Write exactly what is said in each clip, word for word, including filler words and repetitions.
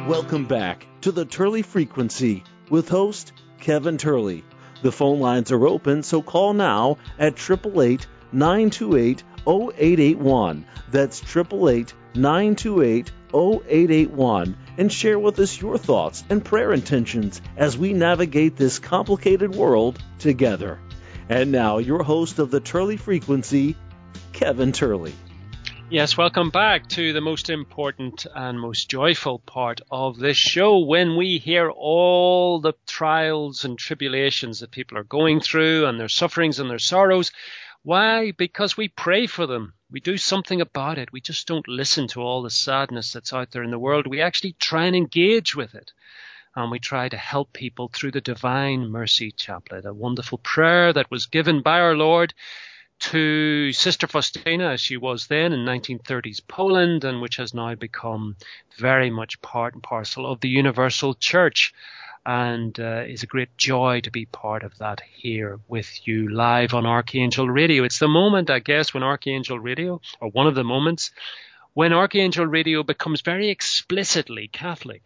Welcome back to the Turley Frequency with host Kevin Turley. The phone lines are open, so call now at eight eight eight, nine two eight, zero eight eight one. That's eight eight eight, nine two eight, zero eight eight one. And share with us your thoughts and prayer intentions as we navigate this complicated world together. And now, your host of the Turley Frequency, Kevin Turley. Yes, welcome back to the most important and most joyful part of this show, when we hear all the trials and tribulations that people are going through and their sufferings and their sorrows. Why? Because we pray for them. We do something about it. We just don't listen to all the sadness that's out there in the world. We actually try and engage with it. And we try to help people through the Divine Mercy Chaplet, a wonderful prayer that was given by our Lord to Sister Faustina, as she was then in nineteen thirties Poland, and which has now become very much part and parcel of the Universal Church. And uh, it's a great joy to be part of that here with you live on Archangel Radio. It's the moment, I guess, when Archangel Radio, or one of the moments, when Archangel Radio becomes very explicitly Catholic.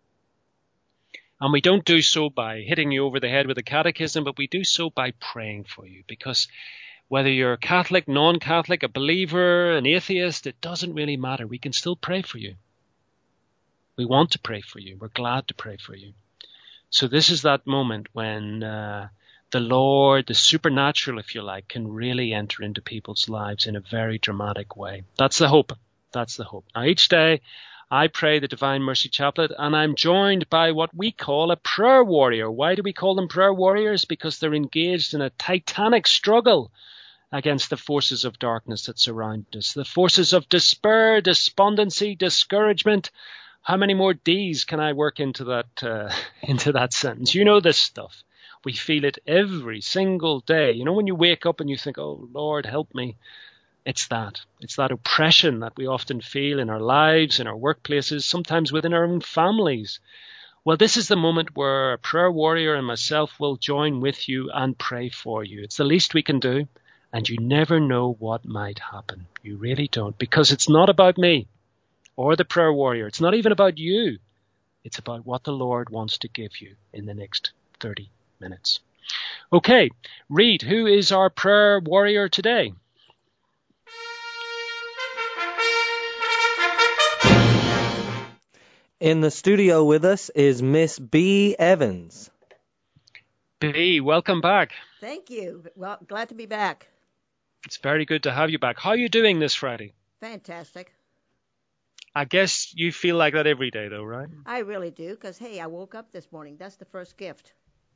And we don't do so by hitting you over the head with a catechism, but we do so by praying for you, because whether you're Catholic, non-Catholic, a believer, an atheist, it doesn't really matter. We can still pray for you. We want to pray for you. We're glad to pray for you. So this is that moment when uh, the Lord, the supernatural, if you like, can really enter into people's lives in a very dramatic way. That's the hope. That's the hope. Now, each day I pray the Divine Mercy Chaplet, and I'm joined by what we call a prayer warrior. Why do we call them prayer warriors? Because they're engaged in a titanic struggle against the forces of darkness that surround us, the forces of despair, despondency, discouragement. How many more D's can I work into that uh, into that sentence? You know this stuff. We feel it every single day. You know, when you wake up and you think, oh, Lord, help me. It's that. It's that oppression that we often feel in our lives, in our workplaces, sometimes within our own families. Well, this is the moment where a prayer warrior and myself will join with you and pray for you. It's the least we can do. And you never know what might happen. You really don't. Because it's not about me or the prayer warrior. It's not even about you. It's about what the Lord wants to give you in the next thirty minutes. Okay, Reed, who is our prayer warrior today? In the studio with us is Miss B. Evans. B, welcome back. Thank you. Well, glad to be back. It's very good to have you back. How are you doing this Friday? Fantastic. I guess you feel like that every day, though, right? I really do, because, hey, I woke up this morning. That's the first gift.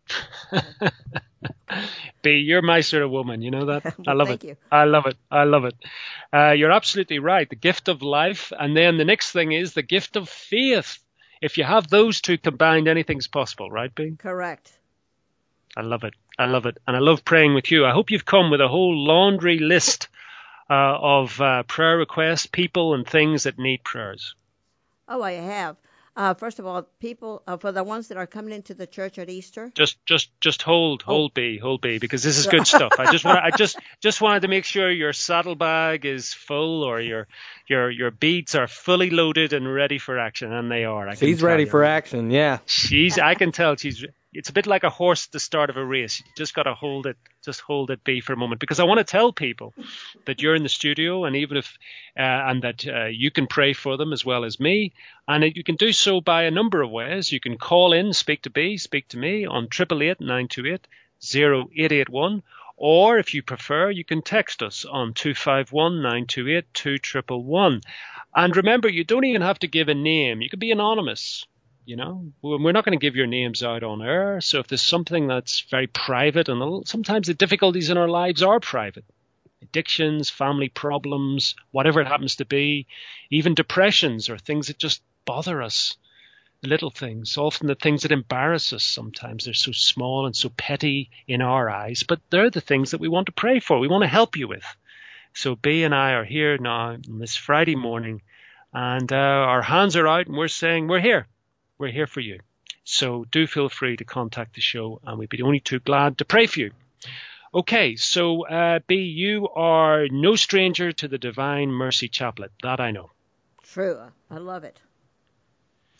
B, you're my sort of woman. You know that? Well, I love thank it. you. I love it. I love it. Uh, you're absolutely right. The gift of life. And then the next thing is the gift of faith. If you have those two combined, anything's possible, right, B? Correct. I love it. I love it. And I love praying with you. I hope you've come with a whole laundry list uh, of uh, prayer requests, people and things that need prayers. Oh, I have. Uh, first of all, people, uh, for the ones that are coming into the church at Easter. Just, just, just hold, hold Oh. B, hold B, because this is good stuff. I just want, I just, just wanted to make sure your saddlebag is full, or your, your, your beads are fully loaded and ready for action, and they are. I She's can ready tell for you. action, yeah. She's, I can tell she's. It's a bit like a horse at the start of a race. You just got to hold it, just hold it B for a moment, because I want to tell people that you're in the studio, and even if, uh, and that uh, you can pray for them as well as me, and you can do so by a number of ways. You can call in, speak to B, speak to me on eight eight eight, nine two eight, zero eight eight one, or if you prefer, you can text us on two five one, nine two eight, two one one one. And remember, you don't even have to give a name. You can be anonymous. You know, we're not going to give your names out on air. So if there's something that's very private, and sometimes the difficulties in our lives are private, addictions, family problems, whatever it happens to be, even depressions or things that just bother us, little things, often the things that embarrass us sometimes. They're so small and so petty in our eyes, but they're the things that we want to pray for. We want to help you with. So B and I are here now on this Friday morning, and uh, our hands are out and we're saying we're here. We're here for you. So do feel free to contact the show, and we'd be only too glad to pray for you. Okay, so uh, B, you are no stranger to the Divine Mercy Chaplet. That I know. True. I love it.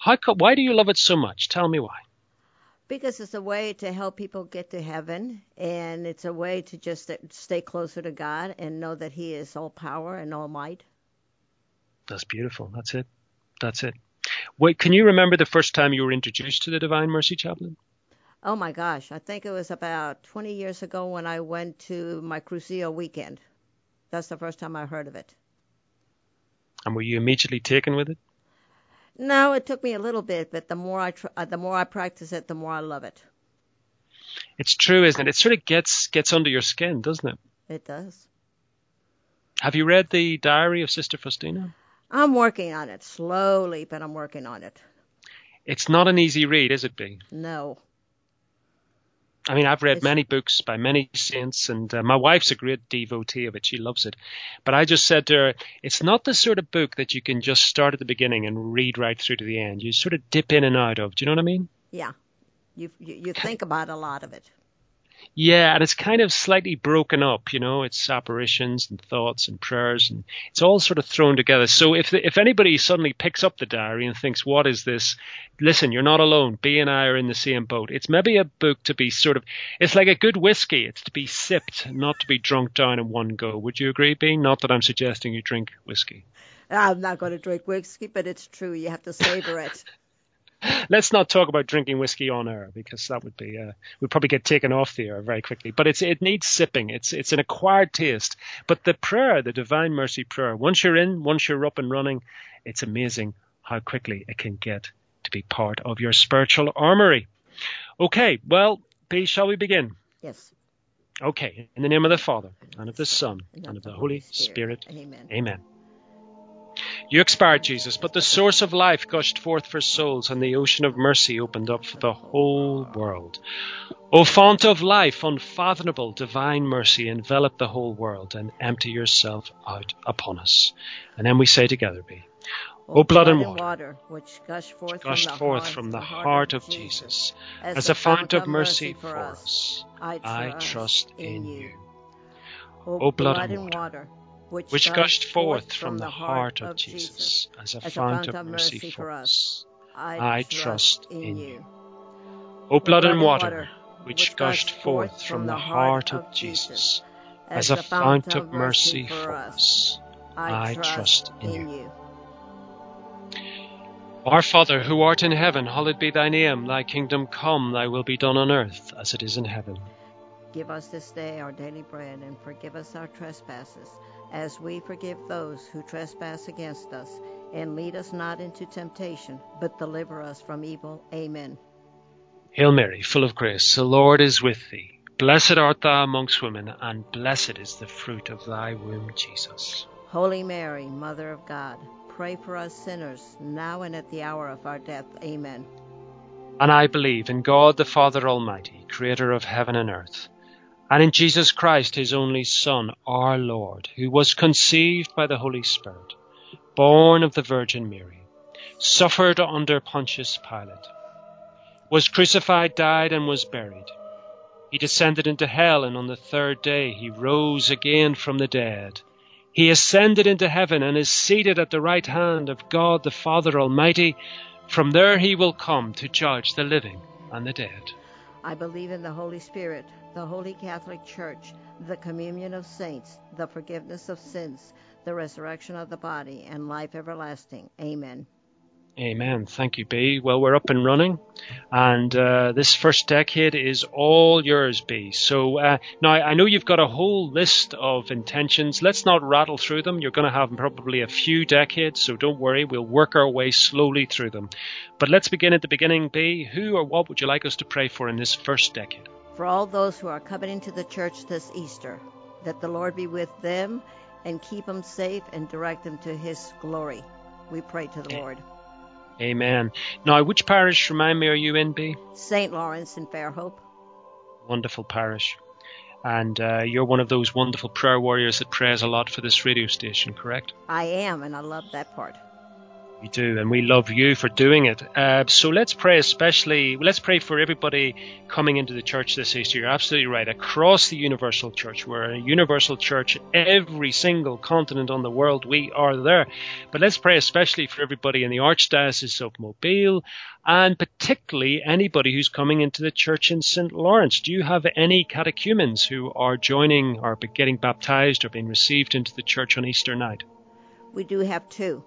How? Co- why do you love it so much? Tell me why. Because it's a way to help people get to heaven, and it's a way to just stay closer to God and know that He is all power and all might. That's beautiful. That's it. That's it. Wait, can you remember the first time you were introduced to the Divine Mercy Chaplain? Oh my gosh, I think it was about twenty years ago when I went to my Crucio weekend. That's the first time I heard of it. And were you immediately taken with it? No, it took me a little bit, but the more I tr- uh, the more I practice it, the more I love it. It's true, isn't it? It sort of gets gets under your skin, doesn't it? It does. Have you read the Diary of Sister Faustina? I'm working on it slowly, but I'm working on it. It's not an easy read, is it, B? No. I mean, I've read It's... many books by many saints, and uh, my wife's a great devotee of it. She loves it. But I just said to her, it's not the sort of book that you can just start at the beginning and read right through to the end. You sort of dip in and out of. Do you know what I mean? Yeah. You you, you think about a lot of it. Yeah, and it's kind of slightly broken up, you know, it's apparitions and thoughts and prayers, and it's all sort of thrown together. So if if anybody suddenly picks up the diary and thinks, what is this? Listen, you're not alone. B and I are in the same boat. It's maybe a book to be sort of, it's like a good whiskey. It's to be sipped, not to be drunk down in one go. Would you agree, B? Not that I'm suggesting you drink whiskey. I'm not going to drink whiskey, but it's true. You have to savor it. Let's not talk about drinking whiskey on air, because that would be, uh, we'd probably get taken off the air very quickly. But it's it needs sipping. It's it's an acquired taste. But the prayer, the Divine Mercy prayer, once you're in, once you're up and running, it's amazing how quickly it can get to be part of your spiritual armory. Okay, well, B, shall we begin? Yes. Okay, in the name of the Father, and of the Son, and of the Holy Spirit. Amen. Amen. You expired, Jesus, but the source of life gushed forth for souls, and the ocean of mercy opened up for the whole world. O fount of life, unfathomable divine mercy, envelop the whole world and empty yourself out upon us. And then we say together, B. O blood and water, water which gushed forth, gushed from, the forth heart, from the heart, heart of of Jesus, Jesus, as, as a a fount of mercy mercy for us, I trust, I trust in you. O O blood and water, water which, which gushed forth from the heart of Jesus, as a fount of mercy for us, I trust in you. O blood and water, which gushed forth from the heart of Jesus, as a fount of mercy for us, I trust in you. Our Father, who art in heaven, hallowed be thy name. Thy kingdom come, thy will be done on earth as it is in heaven. Give us this day our daily bread, and forgive us our trespasses, as we forgive those who trespass against us. And lead us not into temptation, but deliver us from evil. Amen. Hail Mary, full of grace, the Lord is with thee. Blessed art thou amongst women, and blessed is the fruit of thy womb, Jesus. Holy Mary, Mother of God, pray for us sinners, now and at the hour of our death. Amen. And I believe in God the Father Almighty, creator of heaven and earth, and in Jesus Christ, his only Son, our Lord, who was conceived by the Holy Spirit, born of the Virgin Mary, suffered under Pontius Pilate, was crucified, died, and was buried. He descended into hell, and on the third day he rose again from the dead. He ascended into heaven and is seated at the right hand of God the Father Almighty. From there he will come to judge the living and the dead. I believe in the Holy Spirit, the Holy Catholic Church, the communion of saints, the forgiveness of sins, the resurrection of the body, and life everlasting. Amen. Amen. Thank you, B. Well, we're up and running, and uh, this first decade is all yours, B. So uh, now I know you've got a whole list of intentions. Let's not rattle through them. You're going to have probably a few decades, so don't worry. We'll work our way slowly through them. But let's begin at the beginning, B. Who or what would you like us to pray for in this first decade? For all those who are coming into the church this Easter, that the Lord be with them and keep them safe and direct them to his glory. We pray to the Lord. Amen. Now, which parish, remind me, are you in, B? Saint Lawrence in Fairhope. Wonderful parish. And uh, you're one of those wonderful prayer warriors that prays a lot for this radio station, correct? I am, and I love that part. We do, and we love you for doing it. Uh, so let's pray especially, let's pray for everybody coming into the church this Easter. You're absolutely right. Across the universal church, we're a universal church. Every single continent on the world, we are there. But let's pray especially for everybody in the Archdiocese of Mobile, and particularly anybody who's coming into the church in Saint Lawrence. Do you have any catechumens who are joining or getting baptized or being received into the church on Easter night? We do have two.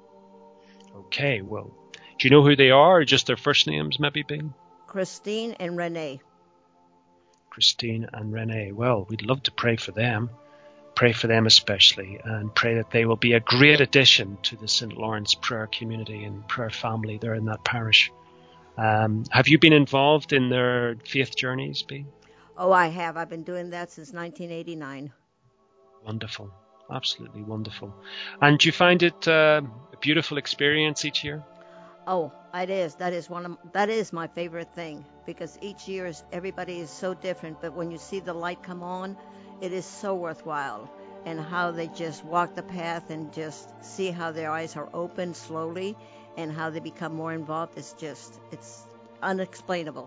Okay, well, do you know who they are, or just their first names maybe being? Christine and Renee. Christine and Renee. Well, we'd love to pray for them. Pray for them especially, and pray that they will be a great addition to the Saint Lawrence prayer community and prayer family there in that parish. Um, have you been involved in their faith journeys, Bea? Oh, I have. I've been doing that since nineteen eighty-nine. Wonderful. Absolutely wonderful. And do you find it uh, a beautiful experience each year? Oh, it is. That is one of that is my favorite thing, because each year is everybody is so different. But when you see the light come on, it is so worthwhile. And how they just walk the path and just see how their eyes are opened slowly, and how they become more involved. It's just it's unexplainable.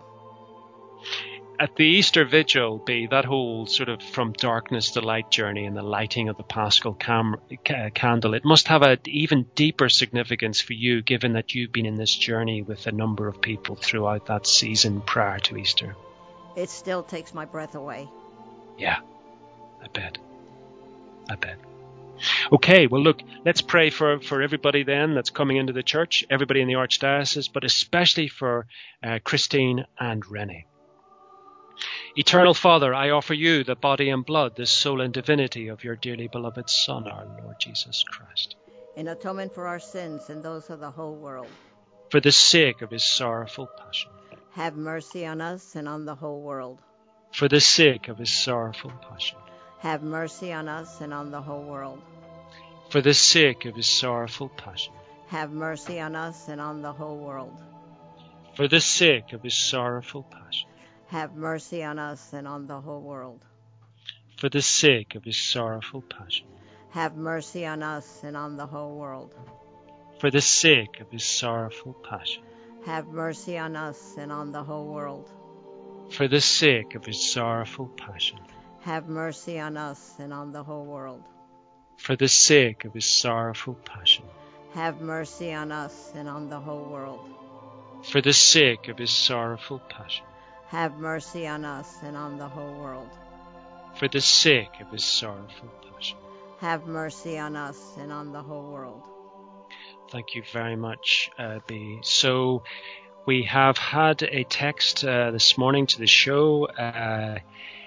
At the Easter Vigil, Bea, that whole sort of from darkness to light journey and the lighting of the Paschal cam- ca- candle, it must have an even deeper significance for you, given that you've been in this journey with a number of people throughout that season prior to Easter. It still takes my breath away. Yeah, I bet. I bet. Okay, well, look, let's pray for, for everybody then that's coming into the church, everybody in the Archdiocese, but especially for uh, Christine and Renee. Eternal Father, I offer you the body and blood, the soul and divinity of your dearly beloved Son, our Lord Jesus Christ. In atonement for our sins and those of the whole world. For the sake of his sorrowful passion. Have mercy on us and on the whole world. For the sake of his sorrowful passion. Have mercy on us and on the whole world. For the sake of his sorrowful passion. Have mercy on us and on the whole world. For the sake of his sorrowful passion. Have mercy on us and on the whole world. For the sake of his sorrowful passion. Have mercy on us and on the whole world. For the sake of his sorrowful passion. Have mercy on us and on the whole world. For the sake of his sorrowful passion. Have mercy on us and on the whole world. For the sake of his sorrowful passion. Have mercy on us and on the whole world. For the sake of his sorrowful passion. Have mercy on us and on the whole world. For the sake of his sorrowful passion. Have mercy on us and on the whole world. Thank you very much, uh, Bea. So we have had a text uh, this morning to the show. Uh,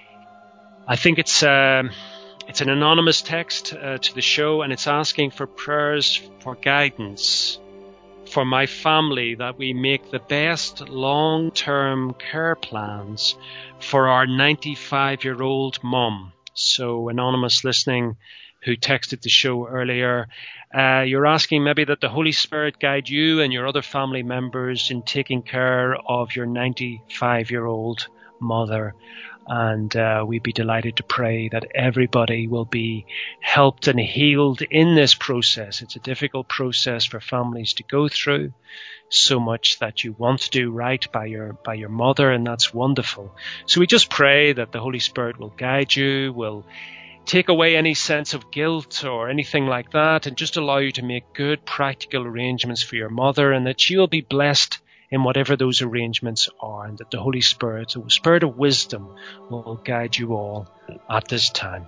I think it's um, it's an anonymous text uh, to the show, and it's asking for prayers for guidance for my family, that we make the best long-term care plans for our ninety-five-year-old mum. So anonymous listening who texted the show earlier, uh, you're asking maybe that the Holy Spirit guide you and your other family members in taking care of your ninety-five-year-old mother. And uh, we'd be delighted to pray that everybody will be helped and healed in this process. It's a difficult process for families to go through, so much that you want to do right by your by your mother, and that's wonderful. So we just pray that the Holy Spirit will guide you, will take away any sense of guilt or anything like that, and just allow you to make good practical arrangements for your mother, and that she will be blessed in whatever those arrangements are, and that the Holy Spirit, the Spirit of wisdom, will guide you all at this time.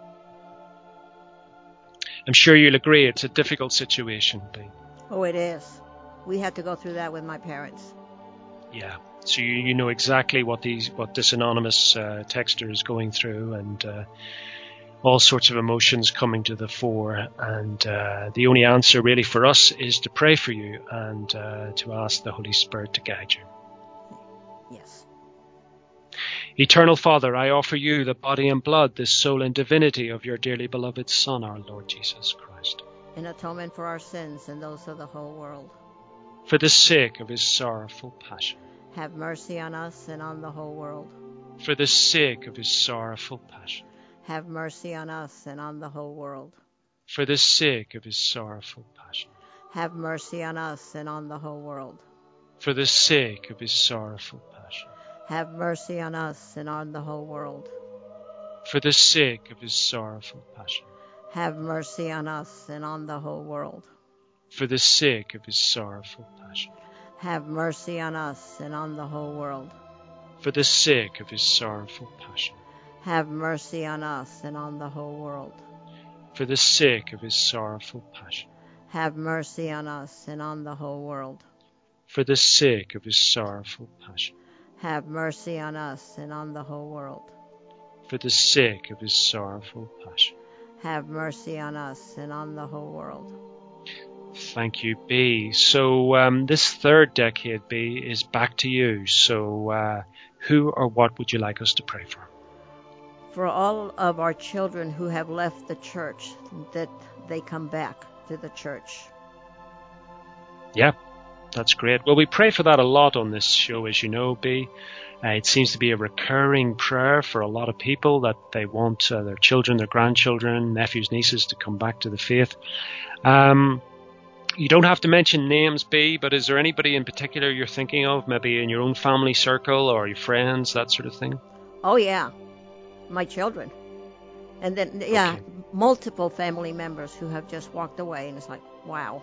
I'm sure you'll agree it's a difficult situation, Bea. Oh, it is. We had to go through that with my parents. Yeah. So you, you know exactly what these what this anonymous uh, texter is going through, and uh, all sorts of emotions coming to the fore. And uh, the only answer really for us is to pray for you and uh, to ask the Holy Spirit to guide you. Yes. Eternal Father, I offer you the body and blood, the soul and divinity of your dearly beloved Son, our Lord Jesus Christ. In atonement for our sins and those of the whole world. For the sake of his sorrowful passion. Have mercy on us and on the whole world. For the sake of his sorrowful passion. Have mercy on us and on the whole world. For the sake of his sorrowful passion. Have mercy on us and on the whole world. For the sake of his sorrowful passion. Have mercy on us and on the whole world. For the sake of his sorrowful passion. Have mercy on us and on the whole world. For the sake of his sorrowful passion. Have mercy on us and on the whole world. For the sake of his sorrowful passion. Have mercy on us and on the whole world. For the sake of his sorrowful passion. Have mercy on us and on the whole world. For the sake of his sorrowful passion. Have mercy on us and on the whole world. For the sake of his sorrowful passion. Have mercy on us and on the whole world. Thank you, B. So um, this third decade, B, is back to you. So uh, who or what would you like us to pray for? For all of our children who have left the church, that they come back to the church. Yeah, that's great. Well, we pray for that a lot on this show, as you know, B. Uh, it seems to be a recurring prayer for a lot of people that they want uh, their children, their grandchildren, nephews, nieces to come back to the faith. Um, you don't have to mention names, B, but is there anybody in particular you're thinking of, maybe in your own family circle or your friends, that sort of thing? Oh, yeah. My children. And then, yeah, Okay. multiple family members who have just walked away, and it's like, wow.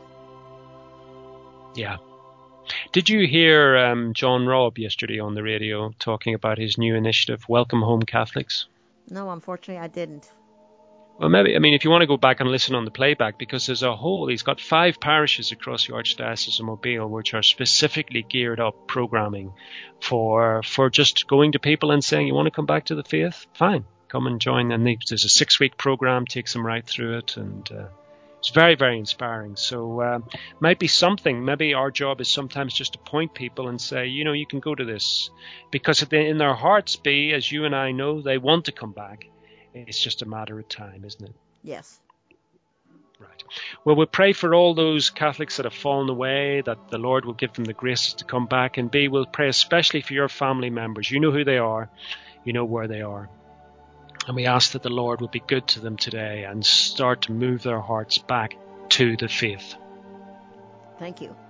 Yeah. Did you hear um, John Robb yesterday on the radio talking about his new initiative, Welcome Home Catholics? No, unfortunately, I didn't. Well, maybe, I mean, if you want to go back and listen on the playback, because there's a whole, he's got five parishes across the Archdiocese of Mobile which are specifically geared up programming for for just going to people and saying, you want to come back to the faith? Fine, come and join. And there's a six-week program, takes them right through it, and uh, it's very, very inspiring. So uh, might be something, maybe our job is sometimes just to point people and say, you know, you can go to this. Because in their hearts, be, as you and I know, they want to come back. It's just a matter of time, isn't it? Yes. Right. Well, we'll pray for all those Catholics that have fallen away, that the Lord will give them the grace to come back. And B, we'll pray especially for your family members. You know who they are. You know where they are. And we ask that the Lord will be good to them today and start to move their hearts back to the faith. Thank you.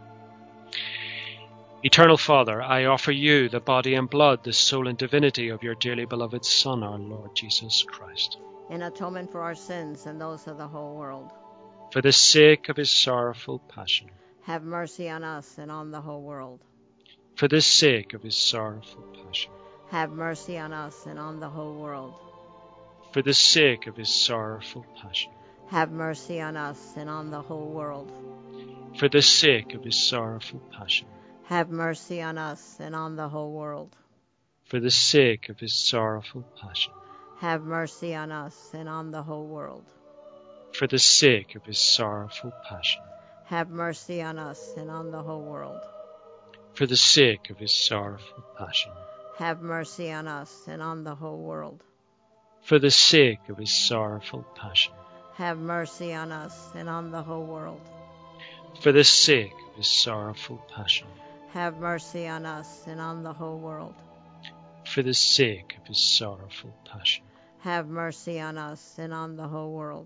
Eternal Father, I offer you the body and blood, the soul and divinity of your dearly beloved Son, our Lord Jesus Christ. In atonement for our sins and those of the whole world. For the sake of his sorrowful passion. Have mercy on us and on the whole world. For the sake of his sorrowful passion. Have mercy on us and on the whole world. For the sake of his sorrowful passion. Have mercy on us and on the whole world. For the sake of his sorrowful passion. Have mercy on us and on the whole world. For the sake of his sorrowful passion. Have mercy on us and on the whole world. For the sake of his sorrowful passion. Have mercy on us and on the whole world. For the sake of his sorrowful passion. Have mercy on us and on the whole world. For the sake of his sorrowful passion. Have mercy on us and on the whole world. For the sake of his sorrowful passion. Have mercy on us and on the whole world. For the sake of his sorrowful passion. Have mercy on us and on the whole world.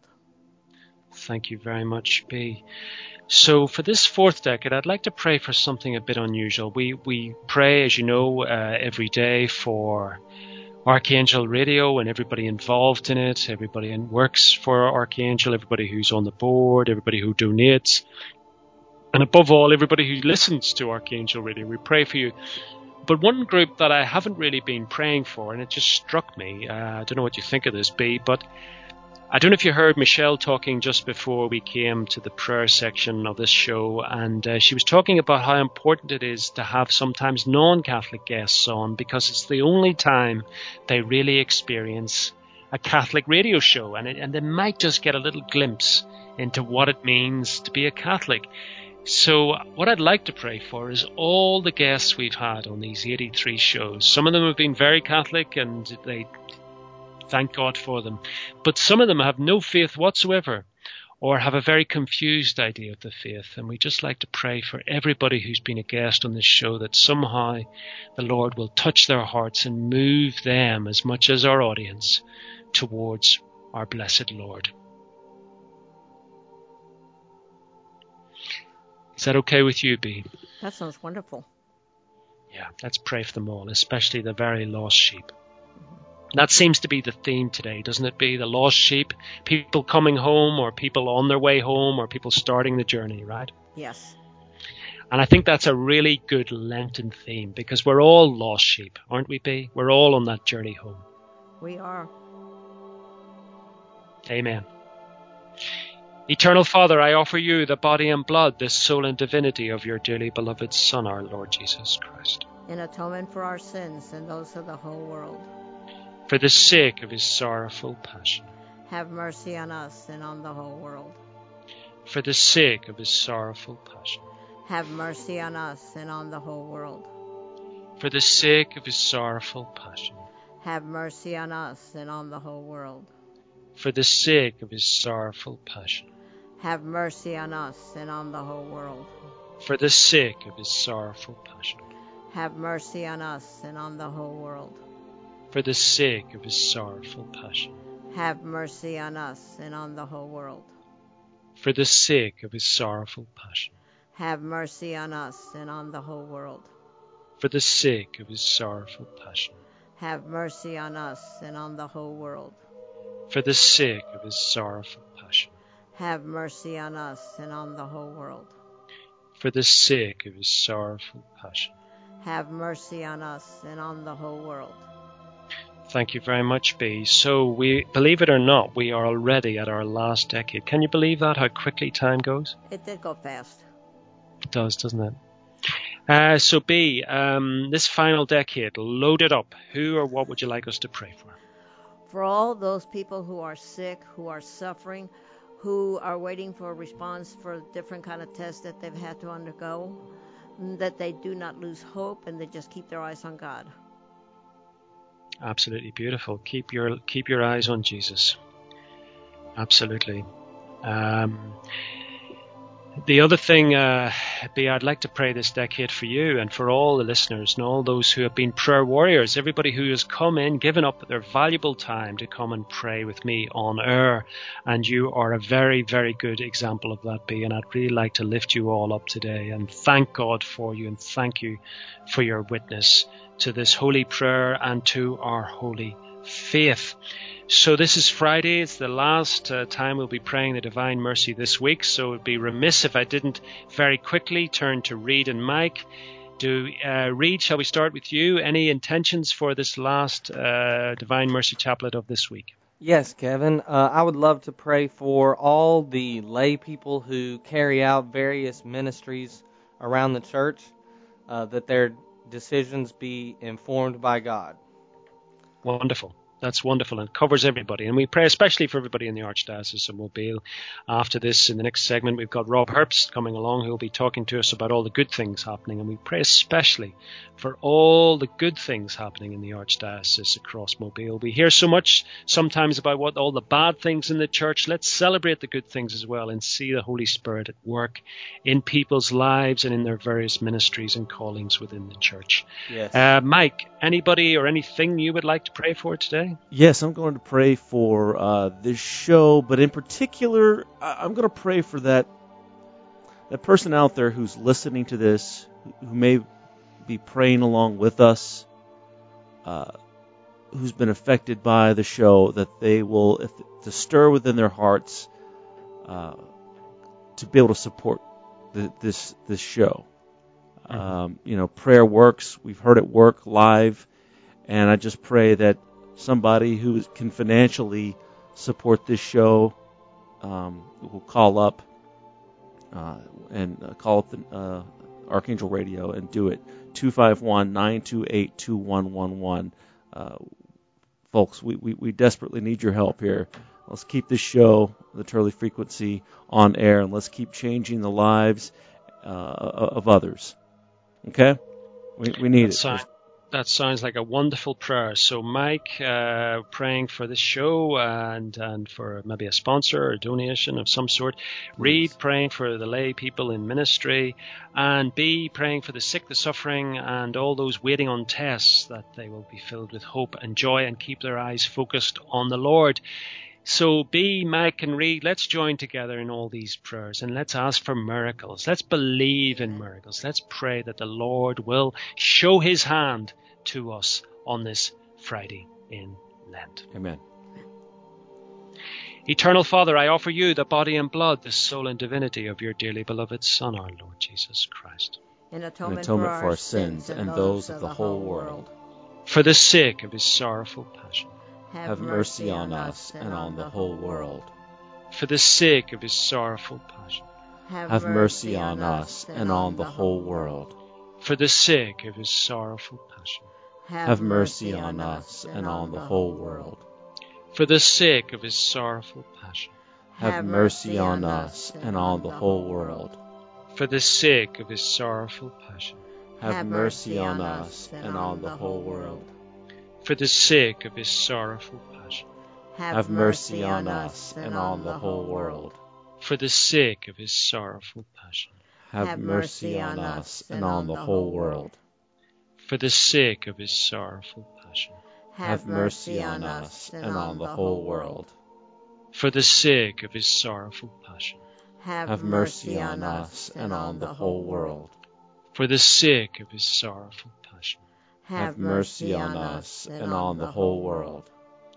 Thank you very much, B. So for this fourth decade, I'd like to pray for something a bit unusual. We we pray, as you know, uh, every day for Archangel Radio and everybody involved in it, everybody who works for Archangel, everybody who's on the board, everybody who donates, and above all, everybody who listens to Archangel Radio. We pray for you. But one group that I haven't really been praying for, and it just struck me, uh, I don't know what you think of this, B, but I don't know if you heard Michelle talking just before we came to the prayer section of this show, and uh, she was talking about how important it is to have sometimes non-Catholic guests on, because it's the only time they really experience a Catholic radio show, and, it, and they might just get a little glimpse into what it means to be a Catholic. So what I'd like to pray for is all the guests we've had on these eighty-three shows. Some of them have been very Catholic, and they thank God for them. But some of them have no faith whatsoever, or have a very confused idea of the faith. And we just like to pray for everybody who's been a guest on this show, that somehow the Lord will touch their hearts and move them as much as our audience towards our blessed Lord. Is that okay with you, B? That sounds wonderful. Yeah, let's pray for them all, especially the very lost sheep. That seems to be the theme today, doesn't it, B? The lost sheep, people coming home or people on their way home or people starting the journey, right? Yes. And I think that's a really good Lenten theme because we're all lost sheep, aren't we, B? We're all on that journey home. We are. Amen. Eternal Father, I offer you the body and blood, the soul and divinity of your dearly beloved Son, our Lord Jesus Christ. In atonement for our sins and those of the whole world. For the sake of his sorrowful passion. Have mercy on us and on the whole world. For the sake of his sorrowful passion. Have mercy on us and on the whole world. For the sake of his sorrowful passion. Have mercy on us and on the whole world. For the sake of his sorrowful passion. Have mercy on us and on the whole world. For the sake of his sorrowful passion. Have mercy on us and on the whole world. For the sake of his sorrowful passion. Have mercy on us and on the whole world. For the sake of his sorrowful passion. Have mercy on us and on the whole world. For the sake of his sorrowful passion. Have mercy on us and on the whole world. For the sake of his sorrowful passion. Have mercy on us and on the whole world. For the sake of his sorrowful passion. Have mercy on us and on the whole world. Thank you very much, B. So we, believe it or not, we are already at our last decade. Can you believe that, how quickly time goes? It did go fast. It does, doesn't it? Uh, so B, um, this final decade, load it up. Who or what would you like us to pray for? For all those people who are sick, who are suffering, who are waiting for a response for different kind of tests that they've had to undergo, that they do not lose hope and they just keep their eyes on God. Absolutely beautiful. Keep your keep your eyes on Jesus. Absolutely. Um, the other thing, uh, B, I'd like to pray this decade for you and for all the listeners and all those who have been prayer warriors, everybody who has come in, given up their valuable time to come and pray with me on air. And you are a very, very good example of that, B. And I'd really like to lift you all up today and thank God for you and thank you for your witness to this holy prayer and to our holy faith. So this is Friday. It's the last uh, time we'll be praying the Divine Mercy this week. So it would be remiss if I didn't very quickly turn to Reed and Mike. Do uh, Reed, shall we start with you? Any intentions for this last uh, Divine Mercy Chaplet of this week? Yes, Kevin. Uh, I would love to pray for all the lay people who carry out various ministries around the church, uh, that their decisions be informed by God. Wonderful. That's wonderful, and it covers everybody. And we pray especially for everybody in the Archdiocese of Mobile. After this, in the next segment, we've got Rob Herbst coming along who will be talking to us about all the good things happening. And we pray especially for all the good things happening in the Archdiocese across Mobile. We hear so much sometimes about what all the bad things in the church. Let's celebrate the good things as well and see the Holy Spirit at work in people's lives and in their various ministries and callings within the church. Yes. Uh, Mike, anybody or anything you would like to pray for today? Yes, I'm going to pray for uh, this show, but in particular, I'm going to pray for that that person out there who's listening to this, who may be praying along with us, uh, who's been affected by the show, that they will, if, to stir within their hearts, uh, to be able to support the, this this show. Mm-hmm. Um, you know, prayer works. We've heard it work live, and I just pray that somebody who can financially support this show um, will call up uh, and uh, call up the uh, Archangel Radio and do it. two five one, nine two eight, two one one one. Uh, folks, we, we, we desperately need your help here. Let's keep this show, the Turley Frequency, on air, and let's keep changing the lives uh, of others. Okay? We, we need That's it. Right. That sounds like a wonderful prayer. So, Mike, uh, praying for this show and and for maybe a sponsor or a donation of some sort. Reed, praying for the lay people in ministry. And B, praying for the sick, the suffering, and all those waiting on tests, that they will be filled with hope and joy and keep their eyes focused on the Lord. So B, Mike, and Reed, let's join together in all these prayers and let's ask for miracles. Let's believe in miracles. Let's pray that the Lord will show his hand to us on this Friday in Lent. Amen. Eternal Father, I offer you the body and blood, the soul and divinity of your dearly beloved Son, our Lord Jesus Christ. In atonement, An atonement for for our sins and those of the whole world. For the sake of his sorrowful passion. Have mercy on us and on the whole world. For the sake of his sorrowful passion. Have mercy on us and on the whole world. For the sake of his sorrowful passion. Have mercy on us and on the whole world. For the sake of his sorrowful passion. Have mercy on us and on the whole world. For the sake of his sorrowful passion. Have mercy on us and on the whole world. For the sake of his sorrowful passion. Have mercy on us and on the whole world. For the sake of his sorrowful passion. Have mercy on us and on the whole world. For the sake of his sorrowful passion. Have mercy on us and on the whole world. For the sake of his sorrowful passion. Have mercy on us and on the whole world. For the sake of his sorrowful passion. Have mercy on us and on the whole world.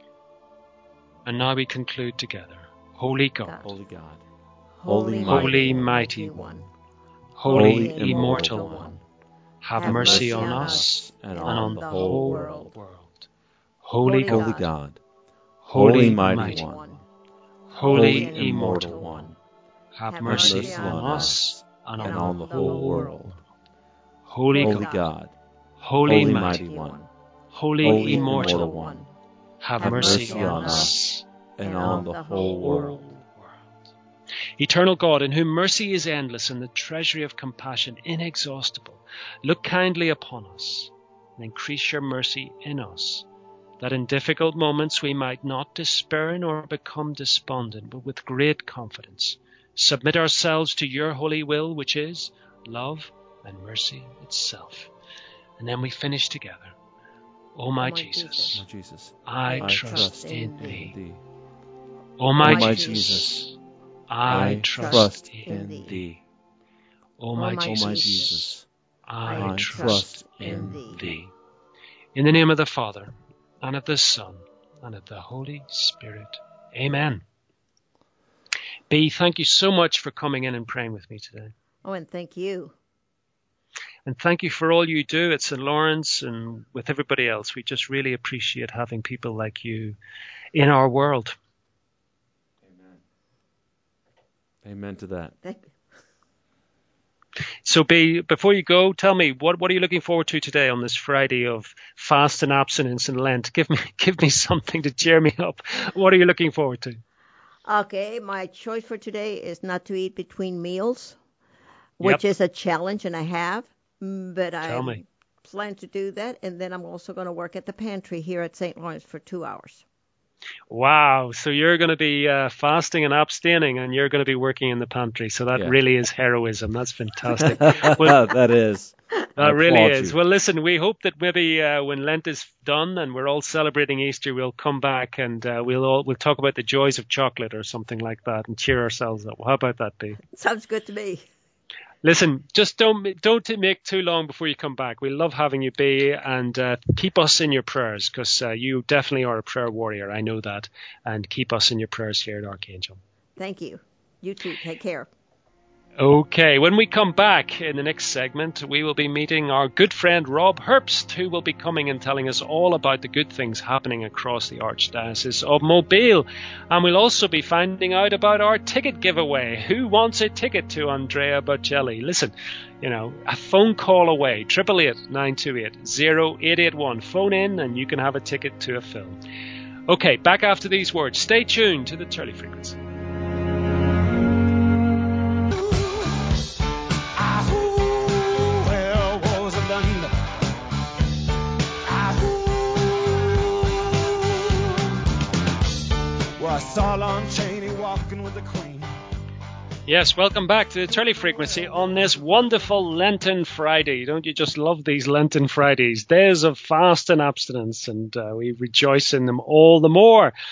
And now we conclude together. Holy God, Holy God, Holy, Holy Mighty One, Holy Immortal One, have mercy on us and on the whole world. Holy Holy God, God, Holy Mighty Mighty One, One, Holy Immortal One, have have mercy on us and on the whole world. Holy Holy God, God, Holy Holy Mighty Mighty One, Holy Immortal One, One, have have mercy mercy on on us and on the whole world. Eternal God, in whom mercy is endless and the treasury of compassion inexhaustible, look kindly upon us and increase your mercy in us, that in difficult moments we might not despair nor become despondent, but with great confidence submit ourselves to your holy will, which is love and mercy itself. And then we finish together. O my, my Jesus, Jesus, My Jesus, I, I trust, trust in in thee. thee. O my, my Jesus, Jesus, I, I trust, trust in in thee. thee. O my, O my Jesus, O my Jesus, I, I trust trust in in thee. thee. In the name of the Father, and of the Son, and of the Holy Spirit. Amen. B, thank you so much for coming in and praying with me today. Oh, and thank you. And thank you for all you do at Saint Lawrence and with everybody else. We just really appreciate having people like you in our world. Amen. Amen to that. Thank So, B, before you go, tell me, what, what are you looking forward to today on this Friday of fast and abstinence and Lent? Give me, give me something to cheer me up. What are you looking forward to? Okay, my choice for today is not to eat between meals, which Yep. is a challenge, and I have, mm, but Tell I me. plan to do that, and then I'm also going to work at the pantry here at Saint Lawrence for two hours. Wow. So you're going to be uh, fasting and abstaining, and you're going to be working in the pantry. So that Yeah. really is heroism. That's fantastic. Well, That is. that really applaud is. you. Well, listen, we hope that maybe uh, when Lent is done and we're all celebrating Easter, we'll come back and uh, we'll all, we'll talk about the joys of chocolate or something like that and cheer ourselves up. How about that, B? Sounds good to me. Listen, just don't don't make too long before you come back. We love having you, B, and uh, keep us in your prayers because uh, you definitely are a prayer warrior. I know that, and keep us in your prayers here at Archangel. Thank you. You too. Take care. Okay, when we come back in the next segment, we will be meeting our good friend Rob Herbst, who will be coming and telling us all about the good things happening across the Archdiocese of Mobile. And we'll also be finding out about our ticket giveaway. Who wants a ticket to Andrea Bocelli? Listen, you know, a phone call away, eight eight eight, nine two eight, zero eight eight one. Phone in and you can have a ticket to a film. Okay, back after these words. Stay tuned to the Turley Frequency. Saw Lon Chaney walking with the Queen. Yes, welcome back to the Turley Frequency on this wonderful Lenten Friday. Don't you just love these Lenten Fridays? Days of fast and abstinence, and uh, we rejoice in them all the more.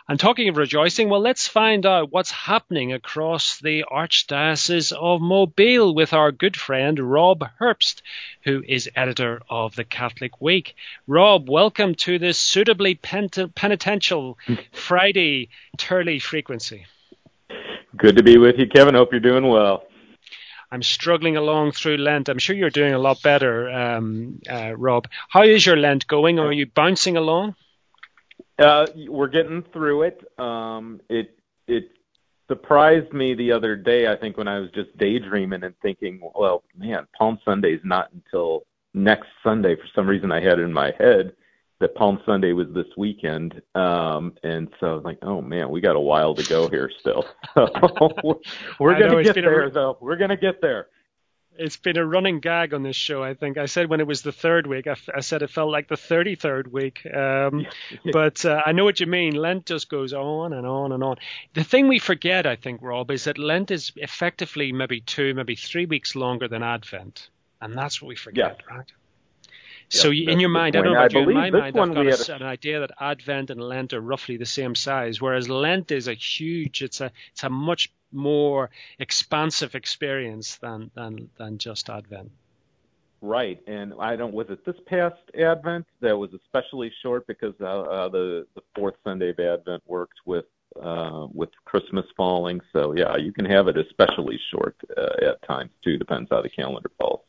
And talking of rejoicing, well, let's find out what's happening across the Archdiocese of Mobile with our good friend Rob Herbst, who is editor of the Catholic Week. Rob, welcome to this suitably pent- penitential Friday Turley frequency. Good to be with you, Kevin. Hope you're doing well. I'm struggling along through Lent. I'm sure you're doing a lot better, um, uh, Rob. How is your Lent going? Are you bouncing along? Uh, we're getting through it. Um, it it surprised me the other day, I think, when I was just daydreaming and thinking, well, man, Palm Sunday is not until next Sunday. For some reason, I had it in my head that Palm Sunday was this weekend. Um, and so I was like, oh, man, we got a while to go here still. So we're going to get there, a... though. We're going to get there. It's been a running gag on this show, I think. I said when it was the third week, I, f- I said it felt like the thirty-third week. Um, but uh, I know what you mean. Lent just goes on and on and on. The thing we forget, I think, Rob, is that Lent is effectively maybe two, maybe three weeks longer than Advent. And that's what we forget, yeah. right? So yep, in your mind, I don't know about I you, in my mind, I've got a... a, an idea that Advent and Lent are roughly the same size, whereas Lent is a huge, it's a it's a much more expansive experience than than than just Advent. Right, and I don't. Was it this past Advent that was especially short because uh, uh, the the fourth Sunday of Advent worked with uh, with Christmas falling? So yeah, you can have it especially short uh, at times too. Depends how the calendar falls.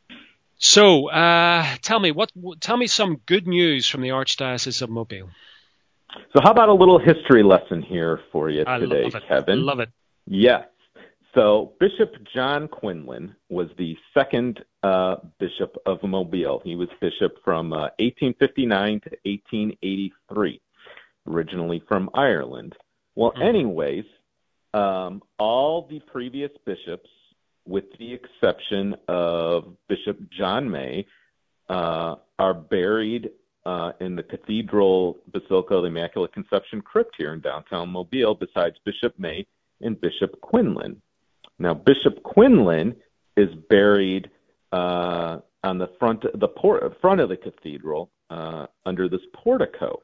So, uh, tell me what. Tell me some good news from the Archdiocese of Mobile. So, how about a little history lesson here for you I today, love it. Kevin? Love it. Yes. So, Bishop John Quinlan was the second uh, bishop of Mobile. He was bishop from uh, eighteen fifty-nine to eighteen eighty-three, originally from Ireland. Well, mm-hmm. anyways, um, all the previous bishops, with the exception of Bishop John May, uh, are buried uh, in the Cathedral Basilica of the Immaculate Conception crypt here in downtown Mobile, besides Bishop May and Bishop Quinlan. Now, Bishop Quinlan is buried uh, on the front, the por- front of the cathedral uh, under this portico.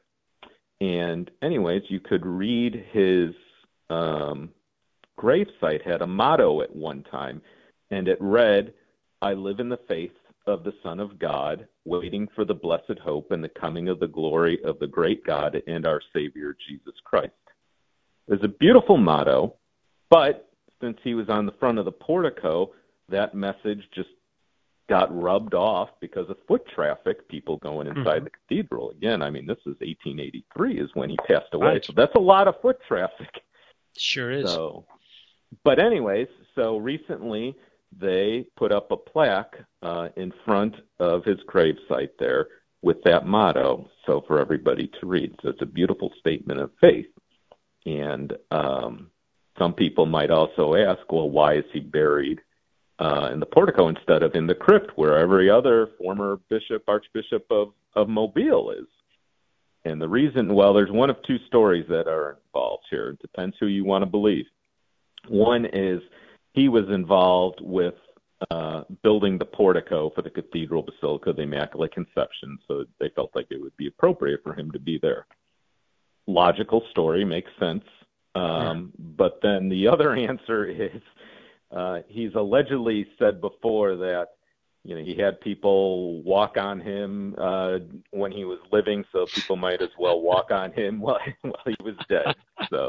And anyways, you could read his um, gravesite had a motto at one time, and it read, "I live in the faith of the Son of God, waiting for the blessed hope and the coming of the glory of the great God and our Savior, Jesus Christ." It's a beautiful motto, but since he was on the front of the portico, that message just got rubbed off because of foot traffic, people going inside mm-hmm. the cathedral. Again, I mean, this is eighteen eighty-three is when he passed away, right. So that's a lot of foot traffic. Sure is. So, but anyways, so recently they put up a plaque uh, in front of his gravesite there with that motto, so for everybody to read. So it's a beautiful statement of faith. And um, some people might also ask, well, why is he buried uh, in the portico instead of in the crypt where every other former bishop, archbishop of, of Mobile is? And the reason, well, there's one of two stories that are involved here. It depends who you want to believe. One is he was involved with uh, building the portico for the Cathedral Basilica of the Immaculate Conception, so they felt like it would be appropriate for him to be there. Logical story, makes sense. Um, yeah. But then the other answer is uh, he's allegedly said before that, you know, he had people walk on him uh, when he was living, so people might as well walk on him while, while he was dead. So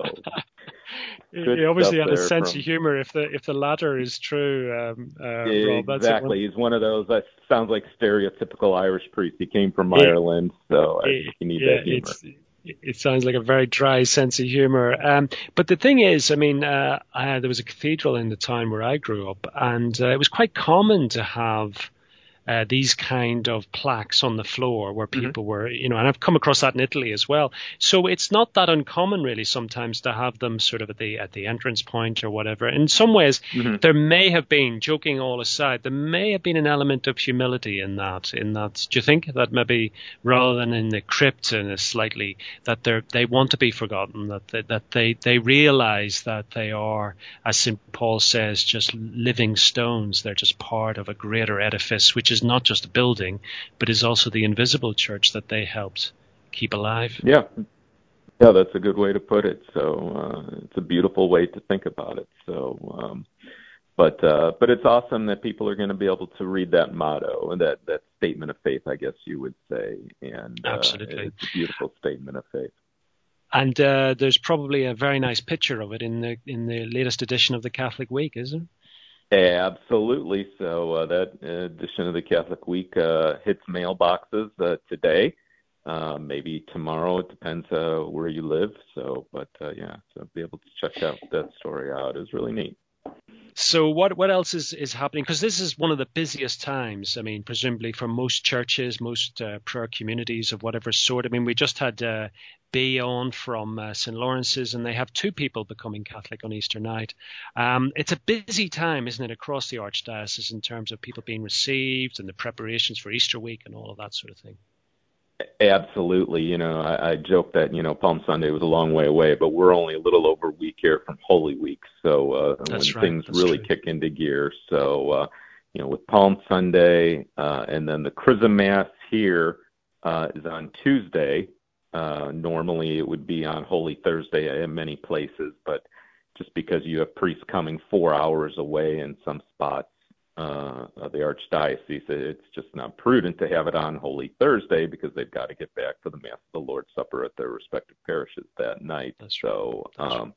he obviously had a sense from... of humor. If the if the latter is true, um, uh, Rob, that's exactly. He's one of those that sounds like stereotypical Irish priest. He came from it, Ireland, so I think you need yeah, that humor. It's, it sounds like a very dry sense of humor. Um, but the thing is, I mean, uh, I, there was a cathedral in the town where I grew up, and uh, it was quite common to have Uh, these kind of plaques on the floor where people mm-hmm. were, you know, and I've come across that in Italy as well. So it's not that uncommon really sometimes to have them sort of at the at the entrance point or whatever. In some ways, mm-hmm. there may have been, joking all aside, there may have been an element of humility in that. In that, do you think that maybe rather than in the crypt and a slightly that they they want to be forgotten, that they, that they they realize that they are, as Saint Paul says, just living stones. They're just part of a greater edifice, which is is not just a building, but is also the invisible church that they helped keep alive. Yeah, Yeah, that's a good way to put it. So uh, it's a beautiful way to think about it. So, um, but uh, but it's awesome that people are going to be able to read that motto and that, that statement of faith, I guess you would say. And uh, Absolutely. it's a beautiful statement of faith. And uh, there's probably a very nice picture of it in the in the latest edition of the Catholic Week, isn't there? Absolutely. So uh, that edition of the Catholic Week uh, hits mailboxes uh, today. Uh, maybe tomorrow. It depends uh, where you live. So, but uh, yeah, so be able to check out that story out is really neat. So what what else is, is happening? Because this is one of the busiest times, I mean, presumably for most churches, most uh, prayer communities of whatever sort. I mean, we just had uh, B on from uh, Saint Lawrence's, and they have two people becoming Catholic on Easter night. Um, it's a busy time, isn't it, across the Archdiocese in terms of people being received and the preparations for Easter week and all of that sort of thing. Absolutely. You know, I, I joke that, you know, Palm Sunday was a long way away, but we're only a little over a week here from Holy Week. So uh, when right. things That's really true. kick into gear. So, uh, you know, with Palm Sunday uh, and then the Chrism Mass here uh, is on Tuesday. Uh, normally it would be on Holy Thursday in many places, but just because you have priests coming four hours away in some spots, Uh, of the Archdiocese, it's just not prudent to have it on Holy Thursday because they've got to get back for the Mass of the Lord's Supper at their respective parishes that night. That's so, right. um,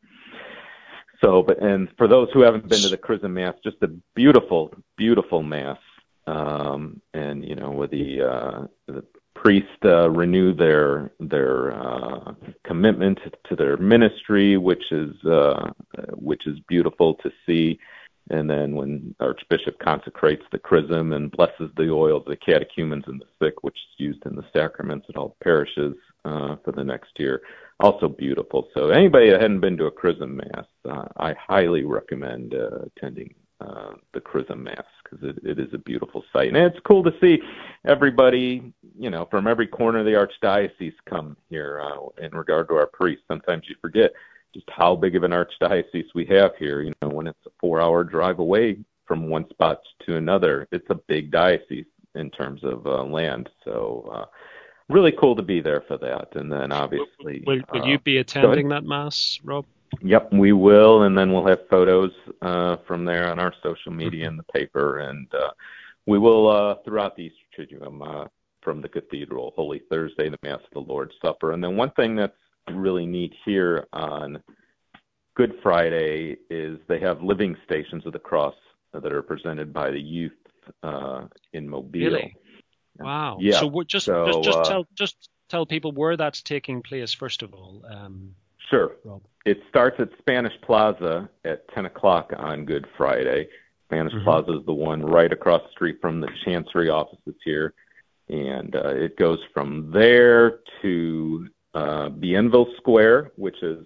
so, but and for those who haven't been to the Chrism Mass, just a beautiful, beautiful Mass, um, and you know, where the uh, the priests uh, renew their their uh, commitment to their ministry, which is uh, which is beautiful to see. And then when Archbishop consecrates the chrism and blesses the oil of the catechumens and the sick, which is used in the sacraments at all parishes uh, for the next year, also beautiful. So anybody that hadn't been to a chrism mass, uh, I highly recommend uh, attending uh, the chrism mass because it, it is a beautiful sight. And it's cool to see everybody, you know, from every corner of the Archdiocese come here uh, in regard to our priests. Sometimes you forget just how big of an archdiocese we have here. You know, when it's a four-hour drive away from one spot to another, it's a big diocese in terms of uh, land. So uh, really cool to be there for that. And then obviously... Will, will uh, you be attending that Mass, Rob? Yep, we will. And then we'll have photos uh, from there on our social media and the paper. And uh, we will, uh, throughout the Easter Triduum, uh, from the cathedral, Holy Thursday, the Mass of the Lord's Supper. And then one thing that's really neat here on Good Friday is they have living stations of the cross that are presented by the youth uh, in Mobile. Really? Wow. Yeah. So we're just so, just just uh, tell just tell people where that's taking place first of all. Um, sure. Rob. It starts at Spanish Plaza at ten o'clock on Good Friday. Spanish Mm-hmm. Plaza is the one right across the street from the Chancery offices here, and uh, it goes from there to uh, Bienville Square, which is,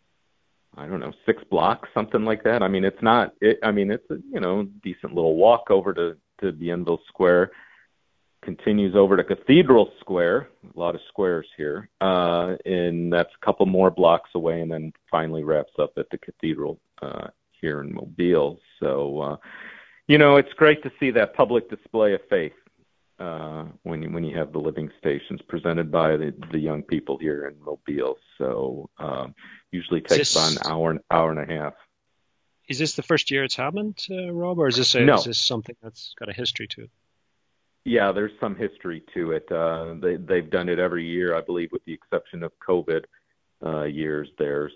I don't know, six blocks, something like that. I mean, it's not, it, I mean, it's a, you know, decent little walk over to, to Bienville Square, continues over to Cathedral Square, a lot of squares here, uh, and that's a couple more blocks away, and then finally wraps up at the Cathedral uh, here in Mobile. So, uh, you know, it's great to see that public display of faith. Uh, when you, when you have the living stations presented by the, the young people here in Mobile. So um, usually takes this, about an hour, hour and a half. Is this the first year it's happened, uh, Rob, or is this, a, no. is this something that's got a history to it? Yeah, there's some history to it. Uh, they, they've done it every year, I believe, with the exception of COVID uh, years there.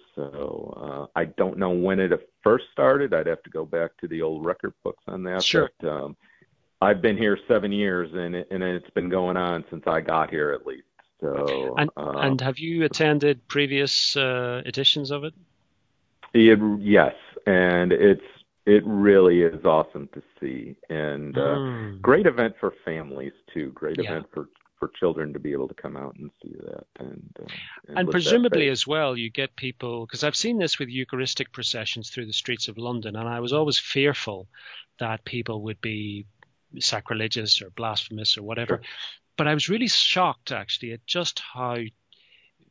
So uh, I don't know when it first started. I'd have to go back to the old record books on that. Sure. But, um, I've been here seven years, and, it, and it's been going on since I got here, at least. So, and, uh, and have you attended previous uh, editions of it? it? Yes, and it's it really is awesome to see, and uh, mm. great event for families too. Great yeah. event for, for children to be able to come out and see that, and uh, and, and presumably as well, you get people, because I've seen this with Eucharistic processions through the streets of London, and I was always fearful that people would be sacrilegious or blasphemous or whatever. Sure. But I was really shocked actually at just how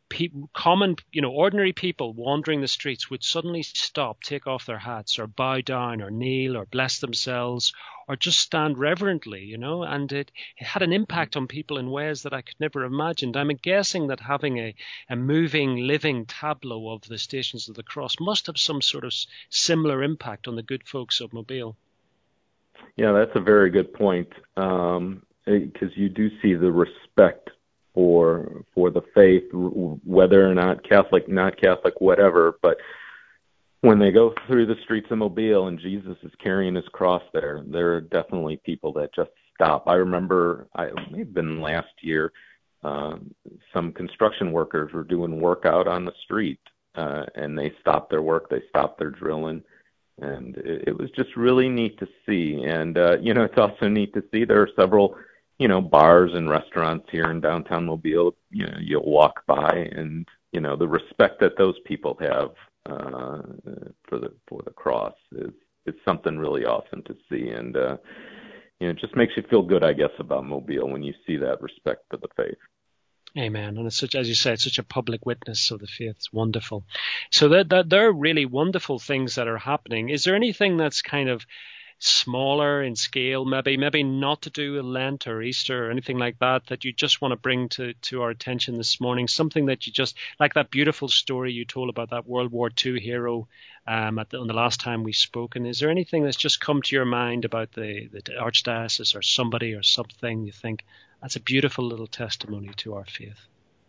pe- common, you know, ordinary people wandering the streets would suddenly stop, take off their hats, or bow down, or kneel, or bless themselves, or just stand reverently, you know, and it, it had an impact on people in ways that I could never have imagined. I'm guessing that having a, a moving, living tableau of the Stations of the Cross must have some sort of similar impact on the good folks of Mobile. Yeah, that's a very good point, um, because you do see the respect for for the faith, whether or not Catholic, not Catholic, whatever, but when they go through the streets of Mobile and Jesus is carrying his cross there, there are definitely people that just stop. I remember, I, it may have been last year, uh, some construction workers were doing work out on the street, uh, and they stopped their work, they stopped their drilling, and it, it was just really neat to see. And, uh, you know, it's also neat to see there are several, you know, bars and restaurants here in downtown Mobile. You know, you'll walk by and, you know, the respect that those people have uh, for the for the cross is is something really awesome to see, and uh, you know, it just makes you feel good, I guess, about Mobile when you see that respect for the faith. Amen. And it's such, as you say, it's such a public witness of the faith. It's wonderful. So that, that there are really wonderful things that are happening. Is there anything that's kind of smaller in scale, maybe maybe not to do with Lent or Easter or anything like that, that you just want to bring to, to our attention this morning? Something that you just, like that beautiful story you told about that World War Two hero um, at the, on the last time we spoke. And is there anything that's just come to your mind about the, the Archdiocese or somebody or something you think, that's a beautiful little testimony to our faith?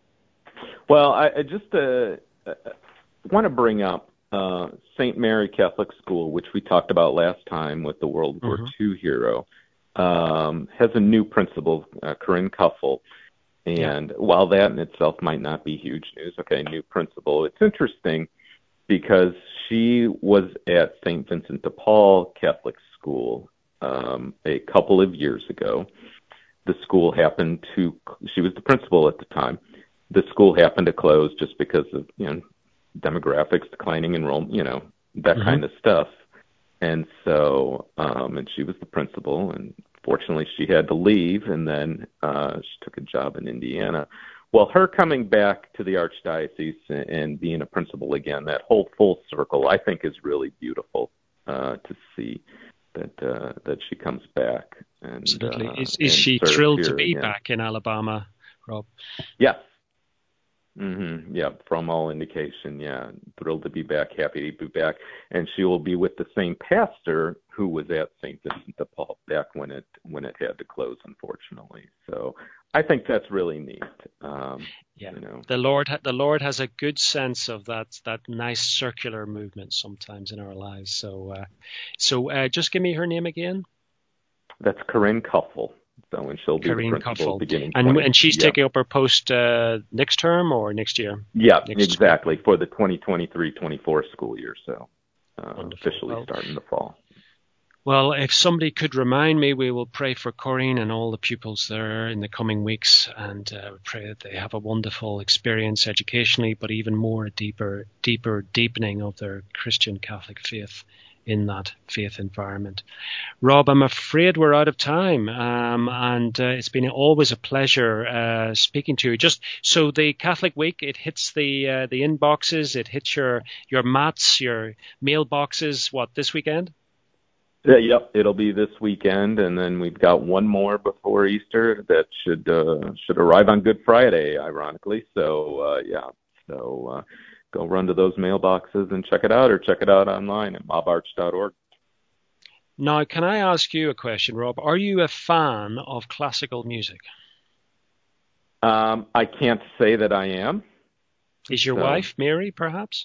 Well, I, I just uh, want to bring up Uh, Saint Mary Catholic School, which we talked about last time with the World War Mm-hmm. Two hero, um, has a new principal, uh, Corinne Kuffel. And yeah. while that in itself might not be huge news, okay, new principal, it's interesting because she was at Saint Vincent de Paul Catholic School um, a couple of years ago. The school happened to, she was the principal at the time. The school happened to close just because of, you know, demographics, declining enrollment, you know, that mm-hmm. kind of stuff. And so, um, and she was the principal, and fortunately she had to leave, and then uh, she took a job in Indiana. Well, her coming back to the Archdiocese and, and being a principal again, that whole full circle, I think is really beautiful uh, to see that uh, that she comes back. And, Absolutely. Uh, is is she thrilled to be again. back in Alabama, Rob? Yes. Mm-hmm. Yeah, from all indication, yeah. Thrilled to be back, happy to be back. And she will be with the same pastor who was at Saint Vincent de Paul back when it when it had to close, unfortunately. So I think that's really neat. Um, yeah, you know. the Lord the Lord has a good sense of that that nice circular movement sometimes in our lives. So, uh, so uh, just give me her name again. That's Corinne Kuffel. So, and she'll be Corinne the principal Kuffel. beginning. And, twenty, and she's yeah. taking up her post uh, next term or next year? Yeah, next exactly, school. for the twenty twenty-three twenty-four school year. So uh, officially well, starting the fall. Well, if somebody could remind me, we will pray for Corinne and all the pupils there in the coming weeks, and uh, pray that they have a wonderful experience educationally, but even more a deeper, deeper deepening of their Christian Catholic faith in that faith environment. Rob, I'm afraid we're out of time, um, and uh, it's been always a pleasure uh, speaking to you. Just so the Catholic Week, it hits the uh, the inboxes, it hits your your mats, your mailboxes. What, this weekend? Yeah, yep, it'll be this weekend, and then we've got one more before Easter that should uh, should arrive on Good Friday, ironically. So uh, yeah, so uh, go run to those mailboxes and check it out, or check it out online at mob arch dot org. Now, can I ask you a question, Rob? Are you a fan of classical music? Um, I can't say that I am. Is your so. wife, Mary, perhaps?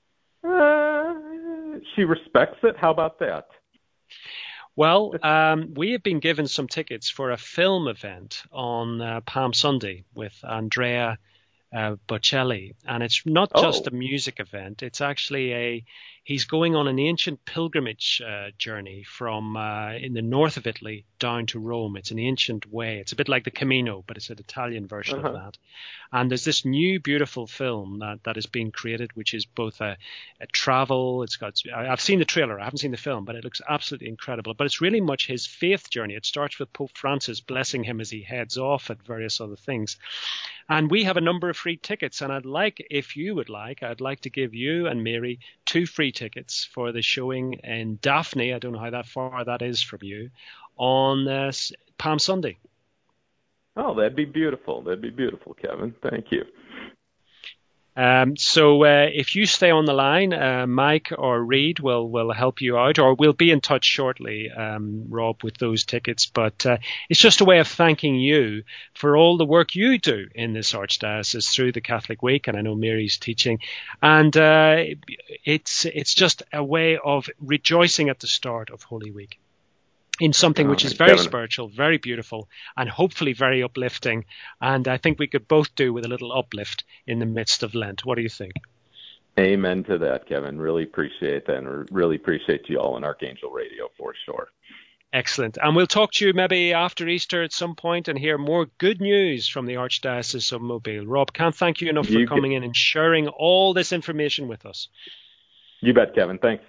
Uh, she respects it. How about that? Well, um, we have been given some tickets for a film event on uh, Palm Sunday with Andrea uh, Bocelli, and it's not just oh. a music event. It's actually a He's going on an ancient pilgrimage uh, journey from uh, in the north of Italy down to Rome. It's an ancient way. It's a bit like the Camino, but it's an Italian version uh-huh. of that. And there's this new beautiful film that, that is being created, which is both a, a travel. It's got. I've seen the trailer. I haven't seen the film, but it looks absolutely incredible. But it's really much his faith journey. It starts with Pope Francis blessing him as he heads off at various other things. And we have a number of free tickets. And I'd like, if you would like, I'd like to give you and Mary two free tickets for the showing in Daphne. I don't know how that far that is from you on uh, Palm Sunday. Oh, that'd be beautiful. That'd be beautiful, Kevin. Thank you. Um, so uh, if you stay on the line, uh, Mike or Reed will, will help you out, or we'll be in touch shortly, um, Rob, with those tickets. But uh, it's just a way of thanking you for all the work you do in this Archdiocese through the Catholic Week, and I know Mary's teaching. And uh, it's it's just a way of rejoicing at the start of Holy Week in something which is very spiritual, very beautiful, and hopefully very uplifting. And I think we could both do with a little uplift in the midst of Lent. What do you think? Amen to that, Kevin. Really appreciate that, and really appreciate you all in Archangel Radio for sure. Excellent. And we'll talk to you maybe after Easter at some point and hear more good news from the Archdiocese of Mobile. Rob, can't thank you enough for you coming in and sharing all this information with us. You bet, Kevin. Thanks.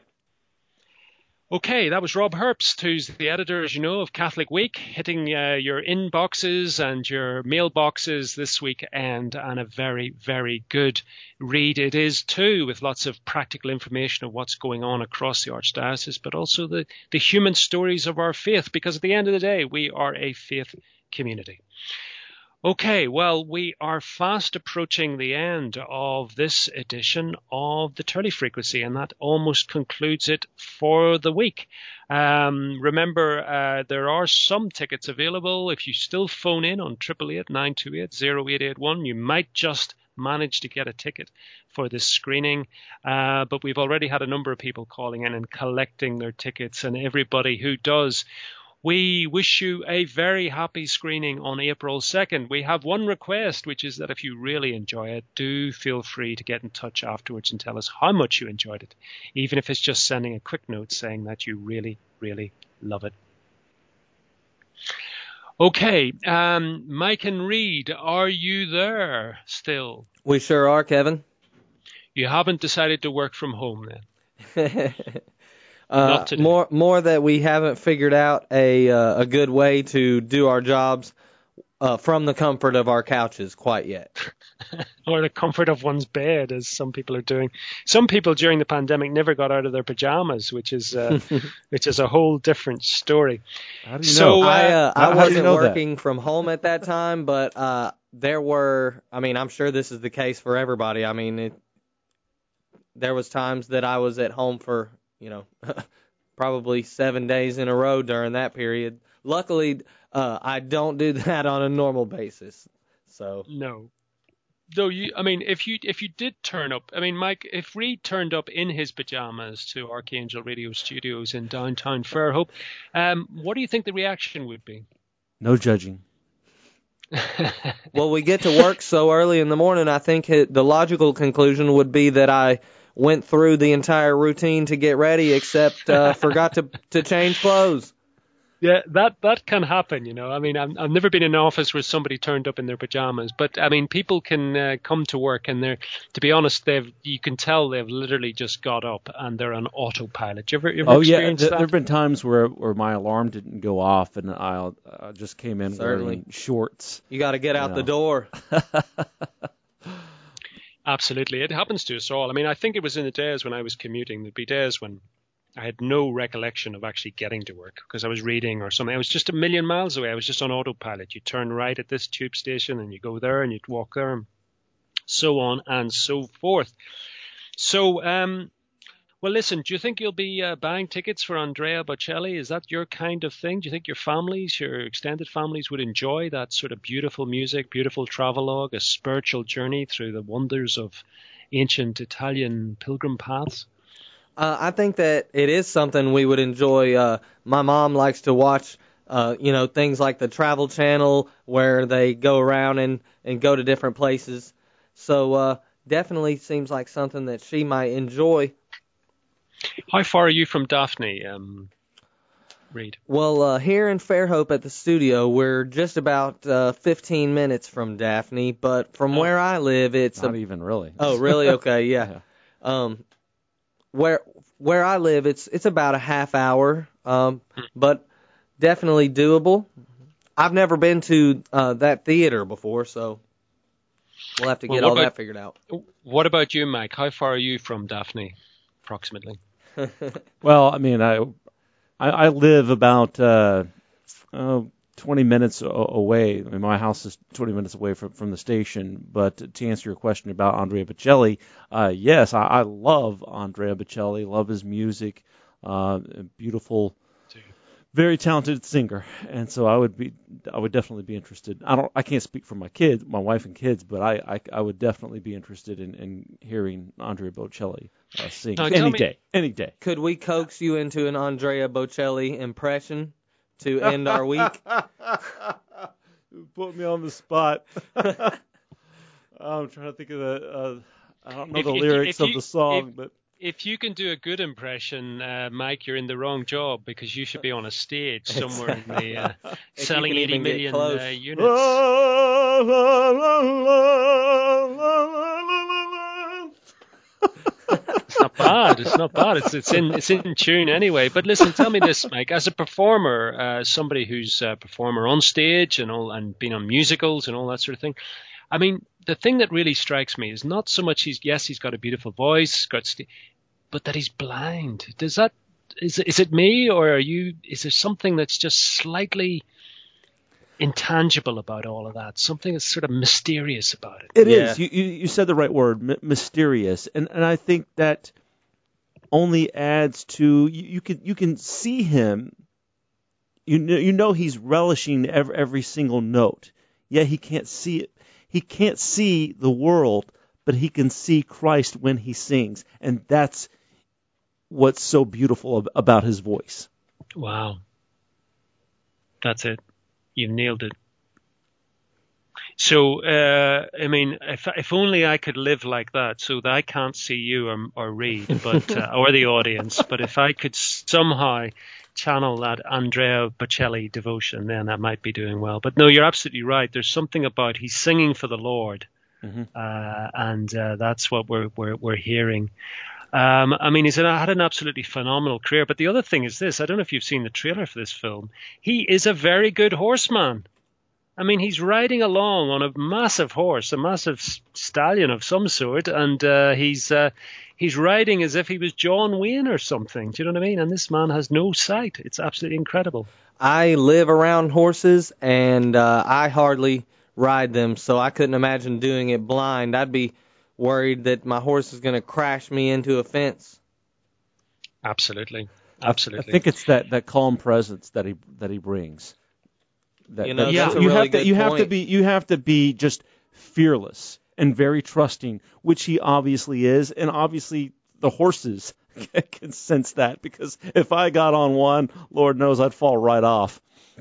Okay, that was Rob Herbst, who's the editor, as you know, of Catholic Week, hitting uh, your inboxes and your mailboxes this weekend, and a very, very good read it is too, with lots of practical information of what's going on across the Archdiocese, but also the, the human stories of our faith, because at the end of the day, we are a faith community. Okay, well, we are fast approaching the end of this edition of the Turley Frequency, and that almost concludes it for the week. Um, remember, uh, there are some tickets available. If you still phone in on eight eight eight, nine two eight, zero eight eight one, you might just manage to get a ticket for this screening. Uh, but we've already had a number of people calling in and collecting their tickets, and everybody who does, we wish you a very happy screening on April second. We have one request, which is that if you really enjoy it, do feel free to get in touch afterwards and tell us how much you enjoyed it, even if it's just sending a quick note saying that you really, really love it. Okay, um, Mike and Reed, are you there still? We sure are, Kevin. You haven't decided to work from home then? Uh, more, more that we haven't figured out a uh, a good way to do our jobs uh, from the comfort of our couches quite yet. Or the comfort of one's bed, as some people are doing. Some people during the pandemic never got out of their pajamas, which is uh, which is a whole different story. How do you so, know? Uh, I, uh, I wasn't you know working that? from home at that time, but uh, there were. I mean, I'm sure this is the case for everybody. I mean, it, there was times that I was at home for, you know, probably seven days in a row during that period. Luckily, uh, I don't do that on a normal basis. So no, though you, I mean, if you if you did turn up, I mean, Mike, if Reed turned up in his pajamas to Archangel Radio Studios in downtown Fairhope, um, what do you think the reaction would be? No judging. Well, we get to work so early in the morning. I think it, the logical conclusion would be that I went through the entire routine to get ready, except uh, forgot to to change clothes. Yeah, that that can happen, you know. I mean, I've, I've never been in an office where somebody turned up in their pajamas, but I mean, people can uh, come to work and they're, to be honest, they've you can tell they've literally just got up and they're on autopilot. You ever, you ever oh yeah, experienced th- that? there have been times where where my alarm didn't go off and I uh, just came in Certainly. wearing shorts. You got to get out know. the door. Absolutely. It happens to us all. I mean, I think it was in the days when I was commuting. There'd be days when I had no recollection of actually getting to work because I was reading or something. I was just a million miles away. I was just on autopilot. You turn right at this tube station and you go there and you'd walk there and so on and so forth. So, um, well, listen, do you think you'll be uh, buying tickets for Andrea Bocelli? Is that your kind of thing? Do you think your families, your extended families would enjoy that sort of beautiful music, beautiful travelogue, a spiritual journey through the wonders of ancient Italian pilgrim paths? Uh, I think that it is something we would enjoy. Uh, my mom likes to watch, uh, you know, things like the Travel Channel where they go around and, and go to different places. So uh, definitely seems like something that she might enjoy. How far are you from Daphne, um, Reed? Well, uh, here in Fairhope at the studio, we're just about uh, fifteen minutes from Daphne, but from Oh. where I live, it's Not a... even really. Oh, really? Okay, yeah. Yeah. Um, where where I live, it's it's about a half hour, um, but definitely doable. I've never been to uh, that theater before, so we'll have to Well, get what all about- that figured out. What about you, Mike? How far are you from Daphne, approximately? Well, I mean, I I, I live about uh, uh, twenty minutes a- away. I mean, my house is twenty minutes away from, from the station. But to answer your question about Andrea Bocelli, uh, yes, I, I love Andrea Bocelli. Love his music. Uh, beautiful, very talented singer, and so I would be, I would definitely be interested. I don't, I can't speak for my kids, my wife and kids, but I, I, I would definitely be interested in, in hearing Andrea Bocelli uh, sing Now, tell any me- day, any day. Could we coax you into an Andrea Bocelli impression to end our week? Put me on the spot. I'm trying to think of the. Uh, I don't know If- the if you- lyrics if of you- the song, but If you can do a good impression, uh, Mike, you're in the wrong job because you should be on a stage somewhere in the uh, If selling you can eighty even get million close. uh, units. It's not bad. It's not bad. It's it's in it's in tune anyway. But listen, tell me this, Mike. As a performer, uh, somebody who's a performer on stage and all, and been on musicals and all that sort of thing. I mean, the thing that really strikes me is not so much he's yes, he's got a beautiful voice, got st- but that he's blind. Does that is is it me or are you? Is there something that's just slightly intangible about all of that? Something that's sort of mysterious about it. It is. Yeah. You, you you said the right word, m- mysterious, and and I think that only adds to you, you can you can see him. You know, you know he's relishing every, every single note. Yet he can't see it. He can't see the world, but he can see Christ when he sings, and that's what's so beautiful ab- about his voice. Wow. That's it. You've nailed it. So, uh, I mean, if if only I could live like that, so that I can't see you or, or Reed, but uh, or the audience, but if I could somehow channel that Andrea Bocelli devotion, then I might be doing well. But no, you're absolutely right. There's something about he's singing for the Lord, Mm-hmm. uh, and uh, that's what we're we're we're hearing. Um, I mean, he's had an absolutely phenomenal career. But the other thing is this: I don't know if you've seen the trailer for this film. He is a very good horseman. I mean, he's riding along on a massive horse, a massive stallion of some sort, and uh, he's uh, he's riding as if he was John Wayne or something. Do you know what I mean? And this man has no sight. It's absolutely incredible. I live around horses, and uh, I hardly ride them, so I couldn't imagine doing it blind. I'd be worried that my horse is going to crash me into a fence. Absolutely, I- absolutely. I think it's that, that calm presence that he that he brings. That, You know, that- that's a you really have to good you have to point. be you have to be just fearless and very trusting, which he obviously is, and obviously the horses can sense that, because if I got on one, Lord knows I'd fall right off.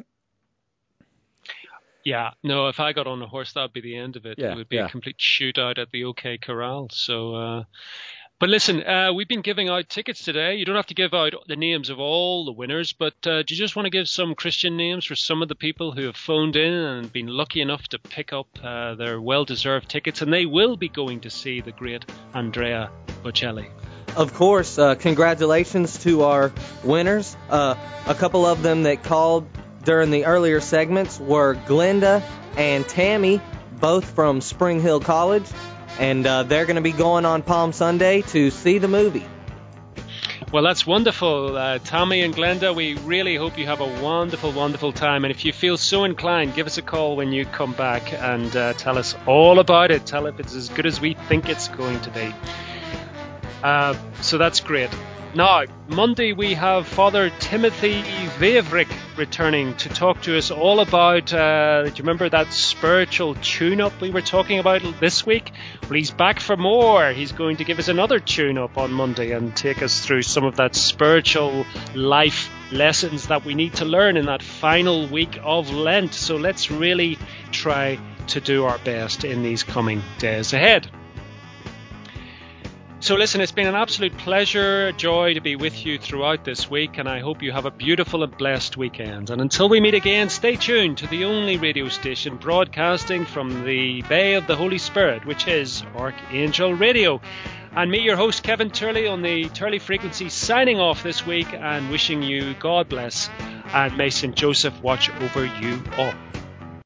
Yeah, no, if I got on a horse, that would be the end of it. Yeah, It would be yeah. a complete shootout at the OK Corral. So, uh, but listen, uh, we've been giving out tickets today. You don't have to give out the names of all the winners, but uh, do you just want to give some Christian names for some of the people who have phoned in and been lucky enough to pick up uh, their well-deserved tickets, and they will be going to see the great Andrea Bocelli. Of course, uh, congratulations to our winners. Uh, a couple of them that called during the earlier segments were Glenda and Tammy, both from Spring Hill College, and uh, they're going to be going on Palm Sunday to see the movie. Well, that's wonderful. Uh, Tommy and Glenda, we really hope you have a wonderful, wonderful time. And if you feel so inclined, give us a call when you come back and uh, tell us all about it. Tell if it's as good as we think it's going to be. Uh, so that's great. Now, Monday we have Father Timothy Vavrick returning to talk to us all about, uh, do you remember that spiritual tune-up we were talking about this week? Well, he's back for more. He's going to give us another tune-up on Monday and take us through some of that spiritual life lessons that we need to learn in that final week of Lent. So let's really try to do our best in these coming days ahead. So listen, it's been an absolute pleasure, a joy to be with you throughout this week, and I hope you have a beautiful and blessed weekend. And until we meet again, stay tuned to the only radio station broadcasting from the Bay of the Holy Spirit, which is Archangel Radio. And me, your host, Kevin Turley, on the Turley Frequency, signing off this week and wishing you God bless, and may Saint Joseph watch over you all.